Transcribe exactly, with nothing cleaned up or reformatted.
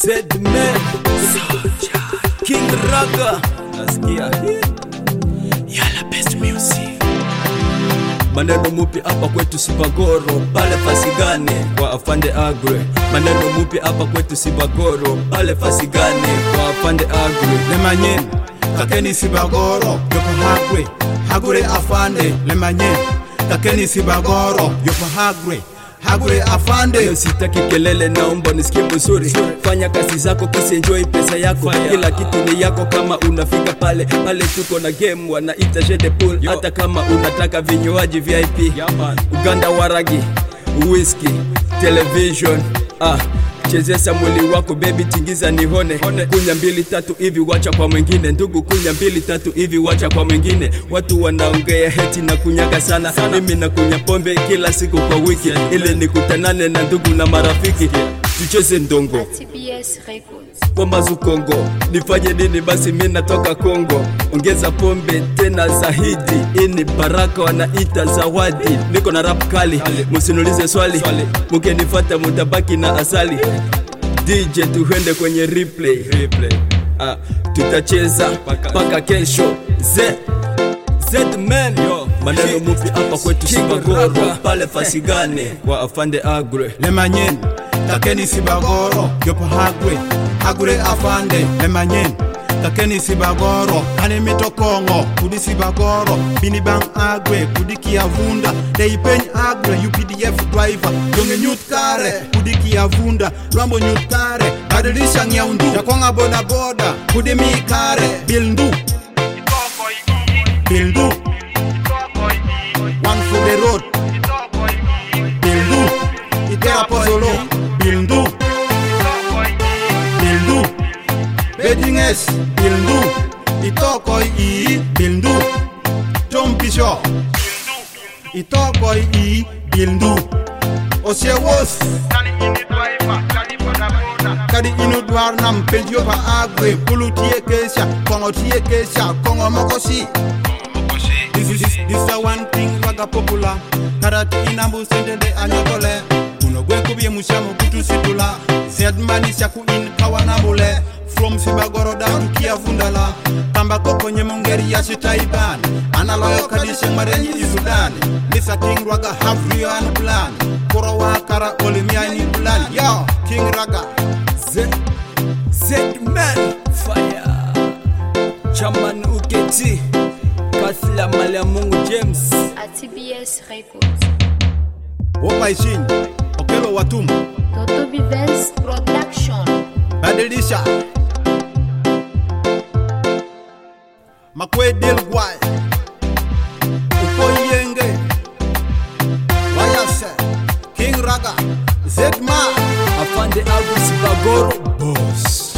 Zedman King Raga nasikia Yala best music. Maneno mupi hapa kwetu Sibagoro, pale Fasigane kwa afande Agre. Maneno mupi hapa kwetu Sibagoro, pale Fasigane kwa afande Agre. Lemanyen kakeni Sibagoro yopo Hagre, Hagre afande. Lemanyen kakeni Sibagoro yopo Hagre, Hagre afande. Yo sitaki kelele, naomba nisikie mzuri. Fanya kazi zako kisi enjoy pesa yako. Kila kitu ni yako kama unafika pale. Pale tuko na game wanaita Jede Pool. Hata kama unataka vinywaji V I P, Uganda waragi, whisky, television. Ah, chezesa mwili wako baby, tingiza nihone. Kunya mbili tatu hivi wacha kwa mwingine. Ndugu kunya mbili tatu hivi wacha kwa mwingine. Watu wanaongea heti na kunyaga sana. Mimi na kunya pombe kila siku kwa wiki, ili nikutanane na ndugu na marafiki. Tucheze ndongo T B S Records kwa mazukongo. Nifanye nini basi mimi natoka Kongo. Ongeza pombe tena zahidi. Ini baraka wanaita zawadi. Niko na rap kali, msinulize swali. Mkenifuata mutabaki na asali. D J tuhende kwenye replay, replay. Ah, tutacheza paka kesho. Z Zedman yo. Maneno mupi hapa kwetu Sibagoro, pale Fasigane kwa afande Agre. Lemanyen kakeni Sibagoro yopo Hagre, Hagre afande. Lemanyen kakeni Sibagoro kane mitokongo kudi Sibagoro. Bini bang Agre kudi Kiavunda. Dei peny Agre U P D F driver. Donge nyut kare kudi Kiavunda. Rambo nyut kare badilisha nyaundu. Yakonga boda boda kudi mikare. Bilndu Bilndu one for the road. Bilndu Itera pozolo. Bilndu Bilndu Bedinges. Bilndu Itokoi i. Bilndu Tompisho Itokoi i. Bilndu Osiewos kadi inu dwar nam penjo pa Agre. Pulu tie kesha, kongo tie kesha, kongo mokosi. This is this, this is one thing waga popular. Karati inambu sende de anyokole. Uno gwe kubye mushamo kutu situla. Zedman shaku in kawanambule. From Sibagoro down to Kiavundala. Tamba koko nye mungeri ya shitaiban. Analoyo kadishe marenyi izudani. Lisa King Raga have real and plan. Koro wakara olimia ni plan. Yo, King Raga Z Zedman fire. Chaman Uketi Kasla Malia Mungu James at T B S Records. Wopa ishin Okelo Watumu Toto Bivens Production. Badilisha Makwe Delgwai Upo Yenge Wayase King Raga Zedman afande Agre Sibagoro boss.